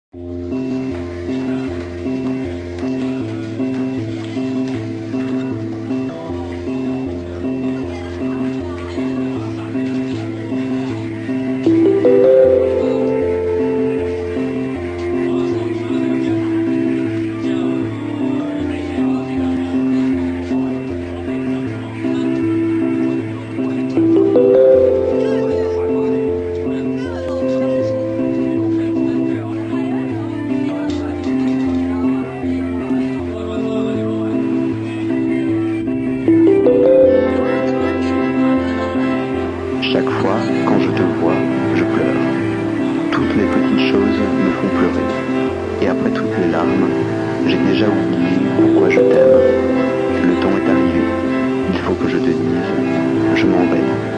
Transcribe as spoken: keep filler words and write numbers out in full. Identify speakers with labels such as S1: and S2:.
S1: Chaque fois, quand je te vois, je pleure. Toutes les petites choses me font pleurer. Et après toutes les larmes, j'ai déjà oublié pourquoi je t'aime. Le temps est arrivé. Il faut que je te dise, je m'en vais.